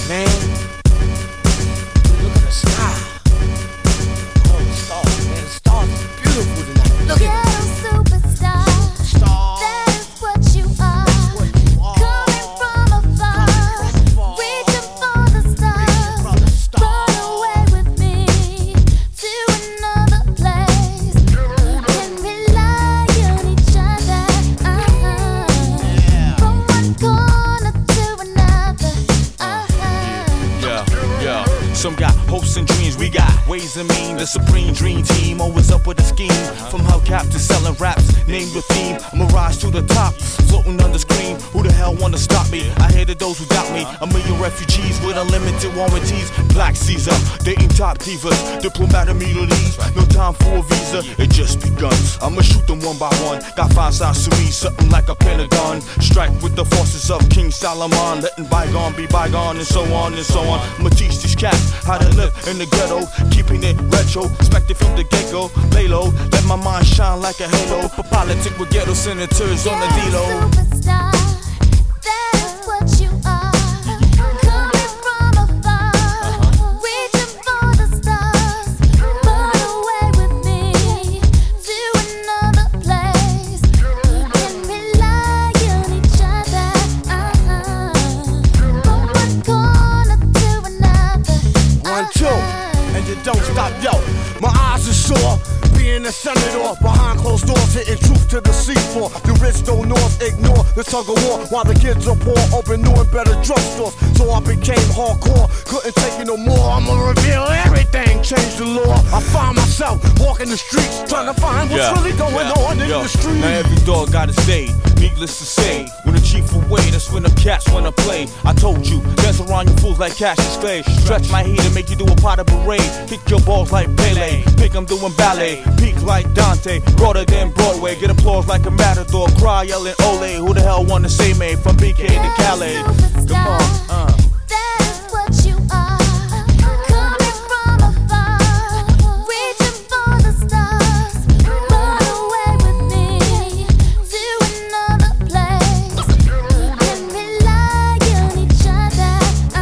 man. Look at the sky. Oh, the stars, man. The stars are beautiful tonight. Look at them. Superstar. Star. That is what you are. Coming from afar. Reaching for the stars. Run away with me to another place. Can rely on each other. From one corner to another. Yeah. Some got hopes and dreams, we got ways and mean. The supreme dream team, always up with a scheme. From hubcap to selling raps, name your theme. I'm a rise to the top, floating on the screen. Who the hell wanna stop me? I hated those who doubt me. A million refugees with unlimited warranties. Black Caesar, dating top divas, diplomat immunities. No time for a visa, it just begun. I'ma shoot them one by one. Got 5 sides to me, something like a pentagon. Strike with the forces of King Solomon, letting bygone be bygone, and so on and so on. I'ma teach these cats how to live in the ghetto, keeping it retro, expected from the get-go. Lay low, let my mind shine like a halo. For politics with ghetto senators on the D-Lo. Superstar, that is what you are. Coming from afar, reaching for the stars. Run away with me to another place. Can rely on each other. From one corner to another. 1, 2, and you don't stop, yo. My eyes are sore, being a senator behind closed doors, hitting truth to the seafloor. The rich don't north ignore the tug of war, while the kids are poor, open new and better drugstores. So I became hardcore, couldn't take it no more. I'ma reveal everything, change the law. I find myself walking the streets, trying to find what's really going on in the street. Now every dog got his day, needless to say. When the chief away, that's when the cats wanna play. I told you, dance around you fools like Cassius Clay. Stretch my heat and make you do a pot of parade. Kick your balls like Pele, think I'm doing ballet. Peak like Dante, broader than Broadway. Get applause like a matador, cry yelling ole. Who the hell wanna say me from BK to Calais? Come on, That is what you are. Coming from afar, reaching for the stars. Run away with me to another place. Can rely on each other.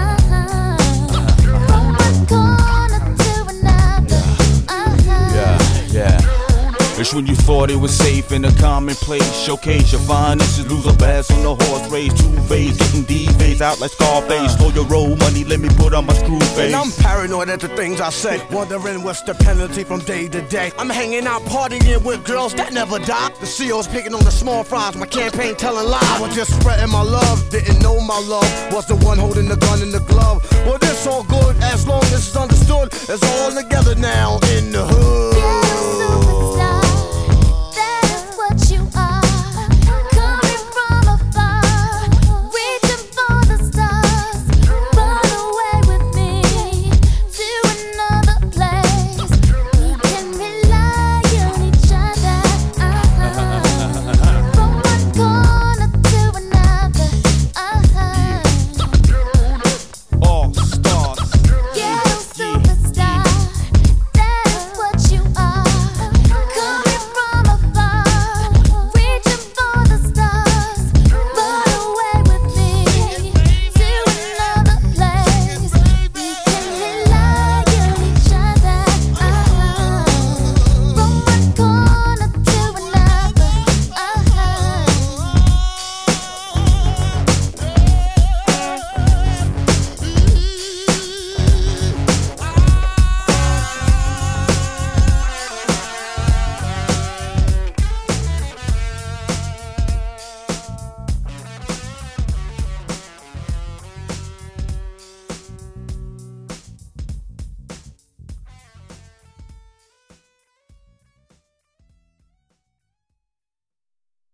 From one corner to another. yeah. It's when you thought it was safe in a commonplace. Showcase your finest, lose a bass on the horse race. 2 phase, getting D-phase out like Scarface. Stole your road money, let me put on my screw face. And I'm paranoid at the things I say, wondering what's the penalty from day to day. I'm hanging out partying with girls that never die. The CEO's picking on the small fries, my campaign telling lies. I was just spreading my love, didn't know my love was the one holding the gun in the glove. Well, this all good as long as it's understood. It's all together now in the hood.